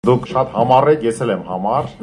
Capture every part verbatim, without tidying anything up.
Դուք շատ համառ եք, ես էլ եմ համառ։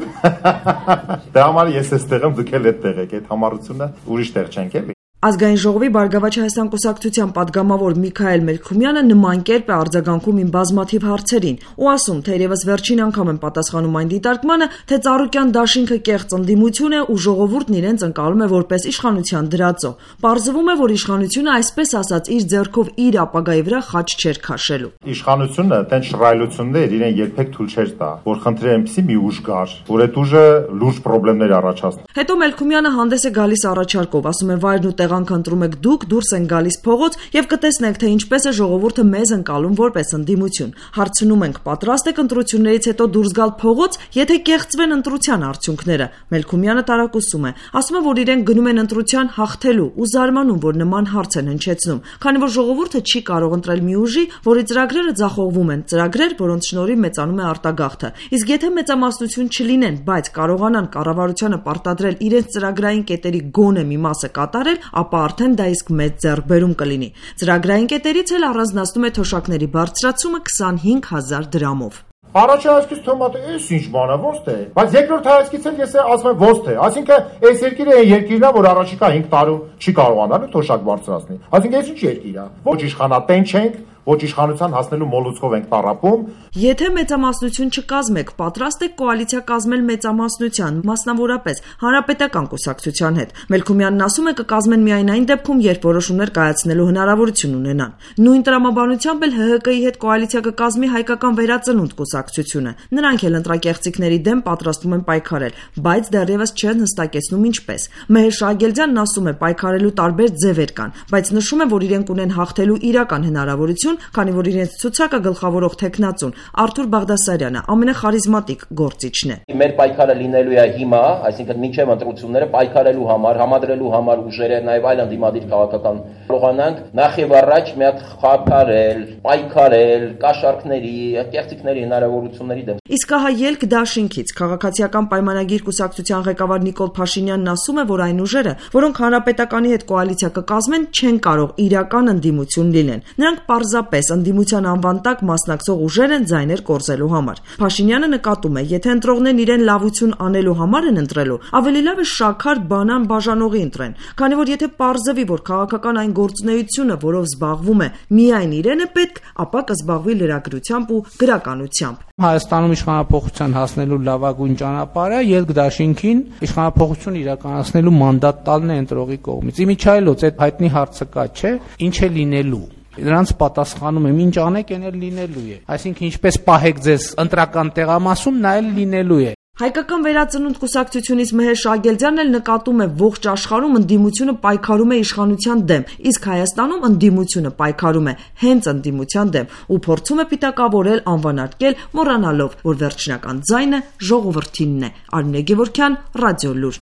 Դե համար ես էստեղ եմ, դուք էլ այդտեղ եք, այդ համառությունը ուրիշ տեղ չենք էլի։ Ազգային ժողովի Բարգավաճ Հայաստան կուսակցության պատգամավոր Միքայել Մելքումյանը նման կերպ է արձագանքում իմ բազմաթիվ հարցերին ու ասում, թերևս վերջին անգամ եմ պատասխանում այն դիտարկմանը, թե Ծառուկյան դաշինքը կեղծ ընդդիմություն է ու ժողովուրդն իրենց ընկալում է որպես իշխանության դրածո։ Պարզվում է, որ իշխանությունը այսպես ասած իր ձեռքով իր ապագայի վրա խաչ չէր քաշելու։ Իշխանությունը տենց շռայլություններ իրեն երբեք թույլ չէր տա, որ խնդրի այնպեսի մի ուժ գար, որ այդ ուժը լուրջ խնդիրներ առաջացնի։ Հետո Մելքումյանը հանդես է գալիս առաջարկով, ասում է վայրն ու տեղանք ընտրում եք դուք, դուրս են գալիս փողոց եւ կտեսնեք, թե ինչպես է ժողովուրդը մեզ ընկալում որպես ընդդիմություն։ Հարցնում ենք, պատրաստ եք ընտրություններից հետո դուրս գալ փողոց, եթե կեղծվեն ընտրության արդյունքները։ Մելքումյանը տարակուսում է, ասում է, որ իրենք գնում են ընտրության հաղթելու ու զարմանում, որ նման հարց են հնչեցնում, քանի որ ժողովուրդը չի կարող ընտրել մի ուժի, որի ծրագրերը ձախողվում են, ծրագրեր, որոնց շնորհիվ մեծանում է արտագաղթը։ Իսկ եթե մեծամասնություն չլինեն, բայց կարողանան կառավարությանը պարտադրել իրենց ծրագրային կետերի գոնե մի մասը կատարել, ապա արդեն դա իսկ մեծ ձեռքբերում կլինի։ Ծրագրային կետերից էլ առանձնացնում է թոշակների բարձրացումը քսանհինգ հազար դրամով։ Առաջին հայացքից թվում է, էս ինչ բան է, ոնց թե։ Բայց երկրորդ հայացքից էլ ես ասում եմ ոնց թե։ Այսինքն այս երկիրը այն երկիրն է, որ առաջիկա հինգ տարում չի կարողանալու թոշակ բարձրացնել։ Այսինքն այս ինչ երկիր է։ Ոչ իշխանատեն չենք, ոչ իշխանության հասնելու մոլուցքով ենք տառապում։ Եթե մեծամասնություն չկազմեք, պատրաստ եք կոալիցիա կազմել մեծամասնության, մասնավորապես Հանրապետական կուսակցության հետ։ Մելքումյանն ասում է, կկազմեն միայն այն դեպքում, երբ որոշումներ կայացնելու հնարավորություն ունենան։ Նույն տրամաբանությամբ էլ Հ Հ Կ-ի հետ կոալիցիա կկազմի Հայկական վերածնունդ կուսակցությունը։ Նրանք էլ ընտրակեղծիքների դեմ պատրաստվում են պայքարել, բայց դեռևս չեն հստակեցնում ինչպես։ Մեհեր Շահագելդյանն ասում է, պայքարելու տարբեր ձևեր կան, բայց նշում է, որ իրենք ունեն հաղթելու իրական հնարավորություն, քանի որ իրենց ցուցակը գլխավորող տեխնացուն Արթուր Բաղդասարյանը ամենախարիզմատիկ գործիչն է։ Մեր պայքարը լինելու է հիմա, այսինքն մինչև ընտրությունները պայքարելու համար, համադրելու համար ուժերը, նաև այլ ընդդիմադիր քաղաքական կարողանանք նախ եւ առաջ մի հատ խափարել, պայքարել կաշառքների, կեղծիքների հնարավորությունների դեմ։ Իսկ ահա ելք դաշինքից քաղաքացիական պայմանագիր կուսակցության ղեկավար Նիկոլ Փաշինյանն ասում է, որ այն ուժերը, որոնք Հանրապետականի հետ կոալիցիա կկազմեն, չեն կարող իրական ընդդիմություն լինեն։ Նրանք պարզապես ընդդիմության անվան տակ մասնակցող ուժեր են ձայներ կորզելու համար։ Փաշինյանը նկատում է, եթե ընտրողներն իրեն լավություն անելու համար են ընտրելու, ավելի լավ է շաքար բանան բաժանողի ընտրեն, քանի որ եթե պարզվի, որ քաղաքական այն գործունեությունը, որով զբաղվում է, միայն իրեն է պետք, ապա կզբաղվի լրագրությամբ ու գրականությամբ։ Հայաստանում իշխանափոխության հասնելու լավագույն ճանապարհը ելք դաշինքին իշխանափոխություն իրականացնելու մանդատ տալն է ընտրողի կողմից։ Իմիջայլոց այդ հայտնի հարցը կա, չէ՞, ինչ է լինելու։ Նրանց պատասխանում եմ, ինչ անեք, այն էլ լինելու է։ Այսինքն ինչպես պահեք ձեզ ընտրական տեղամասում, նա էլ լինելու է։ Հայկական վերածնունդ կուսակցությունից Մեհեր Շահագելդյանն էլ նկատում է, ողջ աշխարհում ընդդիմությունը պայքարում է իշխանության դեմ, իսկ Հայաստանում ընդդիմությունը պայքարում է հենց ընդդիմության դեմ ու փորձում է պիտակավորել անվանարկել, մոռանալով, որ վերջնական ձայնը ժողովրդինն է։ Արմինե Գևորգյան, Ռադիոլուր։